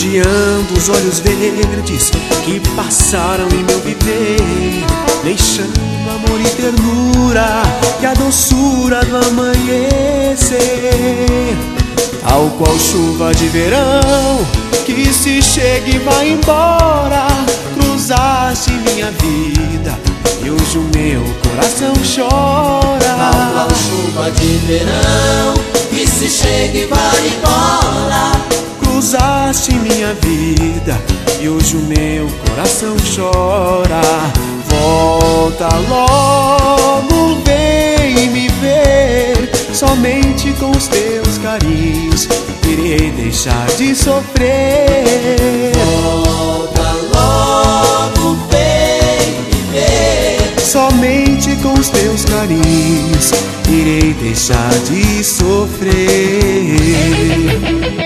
odiando os olhos verdes que passaram em meu viver, deixando amor e ternura e a doçura do amanhecer. Tal qual chuva de verão que se chega e vai embora, cruzaste minha vida e hoje o meu coração chora. Tal qual chuva de verão que se chega e vai embora, cruzaste minha vida e hoje o meu coração chora. Volta logo, vem me ver, somente com os teus carinhos irei deixar de sofrer. Volta logo, vem me ver, somente com os teus carinhos irei deixar de sofrer.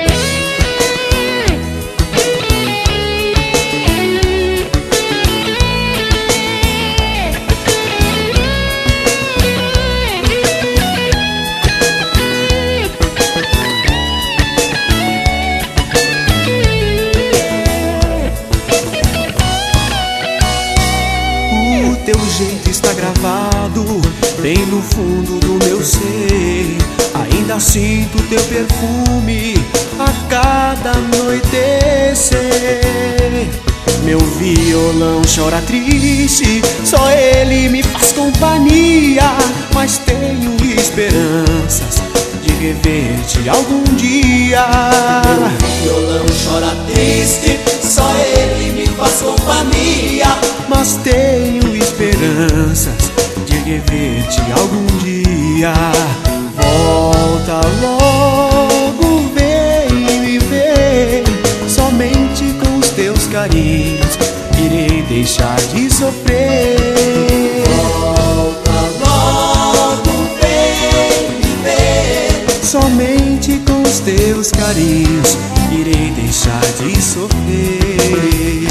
Teu jeito está gravado bem no fundo do meu ser. Ainda sinto teu perfume a cada anoitecer. Meu violão chora triste, só ele me faz companhia, mas tenho esperanças de rever-te algum dia. Meu violão chora triste, só ele me faz companhia, mas tenho esperanças de rever-te algum dia. Volta logo, vem me ver, somente com os teus carinhos irei deixar de sofrer. Volta logo, vem me ver, somente com os teus carinhos irei deixar de sofrer.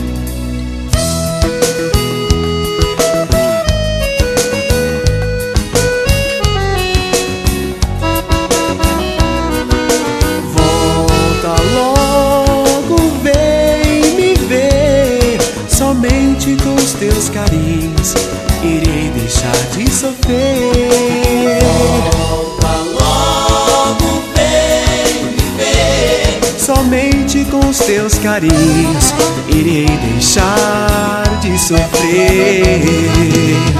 Somente com os teus carinhos irei deixar de sofrer. Volta logo, vem me ver, somente com os teus carinhos irei deixar de sofrer.